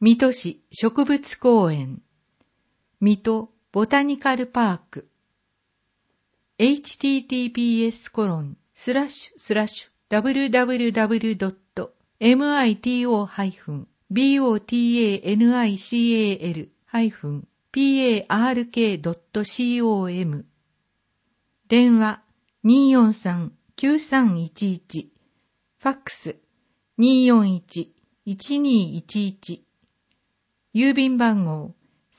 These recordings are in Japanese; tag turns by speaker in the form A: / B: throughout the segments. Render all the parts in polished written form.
A: 水戸市植物公園、水戸ボタニカルパーク、https://www.mito-botanicalpark.com 電話243-9311、ファックス241-1211、郵便番号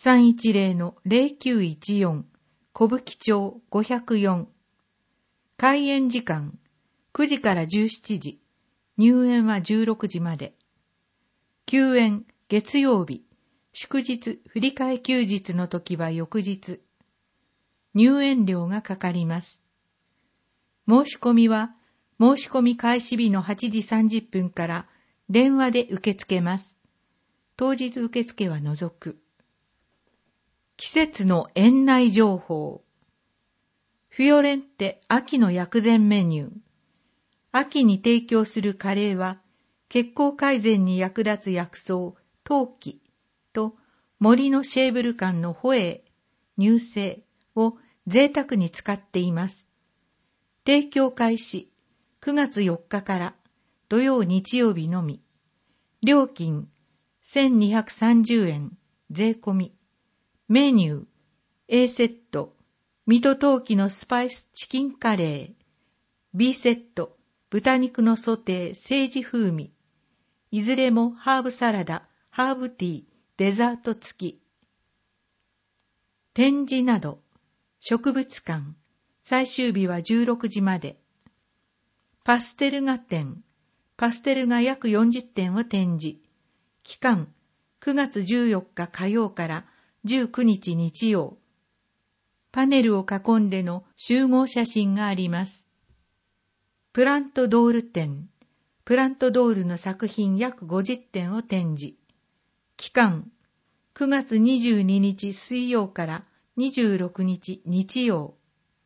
A: 310-0914、小吹町504。開園時間9時から17時、入園は16時まで。休園月曜日、祝日振り替え休日の時は翌日。入園料がかかります。申し込みは申し込み開始日の8時30分から電話で受け付けます。当日受付は除く。季節の園内情報。フィオレンテ秋の薬膳メニュー。秋に提供するカレーは、血行改善に役立つ薬草、陶器と森のシェーブル感のホエー、乳製を贅沢に使っています。提供開始9月4日から土曜日曜日のみ。料金1230円税込み。メニュー A セット水戸陶器のスパイスチキンカレー、 B セット豚肉のソテーセージ風味、いずれもハーブサラダ、ハーブティー、デザート付き。展示など植物館、最終日は16時まで。パステル画展、パステル画約40点を展示。期間9月14日火曜から19日日曜。パネルを囲んでの集合写真があります。プラントドール展、プラントドールの作品約50点を展示。期間9月22日水曜から26日日曜。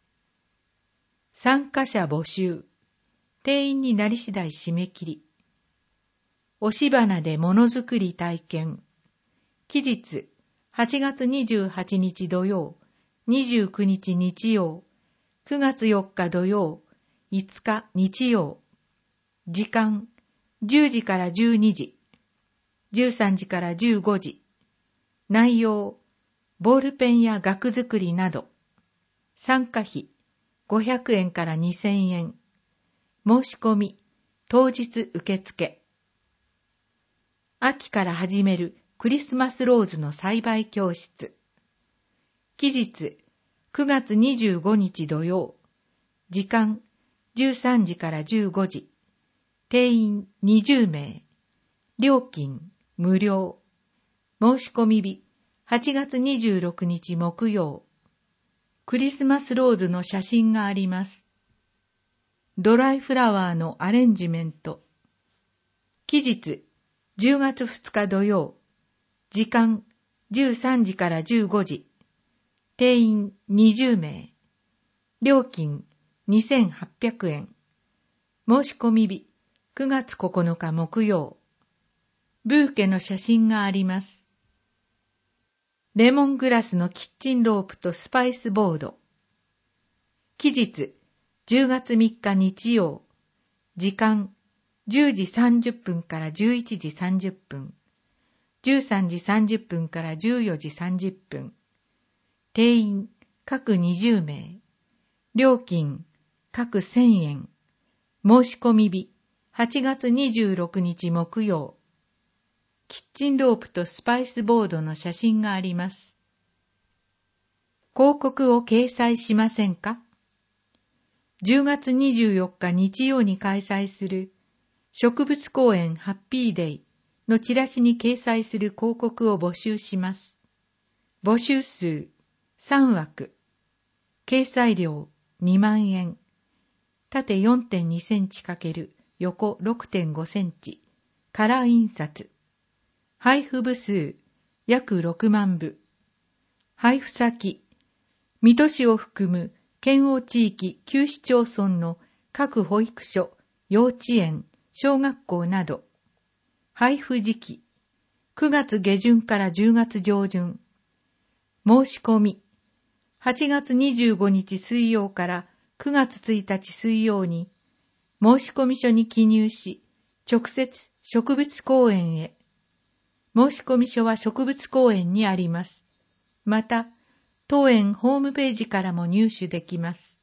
A: 参加者募集。定員になり次第締め切り。押し花でものづくり体験。期日8月28日土曜、29日日曜、9月4日土曜、5日日曜。時間10時から12時、13時から15時。内容ボールペンや額作りなど。参加費500円から2000円。申し込み当日受付。秋から始めるクリスマスローズの栽培教室。期日9月25日土曜。時間13時から15時。定員20名。料金無料。申し込み日8月26日木曜。クリスマスローズの写真があります。ドライフラワーのアレンジメント。期日10月2日土曜。時間13時から15時。定員20名。料金2800円。申し込み日9月9日木曜。ブーケの写真があります。レモングラスのキッチンロープとスパイスボード。期日10月3日日曜。時間10時30分から11時30分。13時30分から14時30分。定員各20名。料金各1000円。申し込み日8月26日木曜。キッチンロープとスパイスボードの写真があります。広告を掲載しませんか？10月24日日曜に開催する植物公園ハッピーデイのチラシに掲載する広告を募集します。募集数3枠。掲載料2万円。縦 4.2 センチ×横 6.5 センチ。カラー印刷。配布部数約6万部。配布先水戸市を含む県央地域9市町村の各保育所、幼稚園、小学校など。配布時期 9月下旬から10月上旬。申し込み。8月25日水曜から9月1日水曜に、申込書に記入し、直接植物公園へ。申込書は植物公園にあります。また、当園ホームページからも入手できます。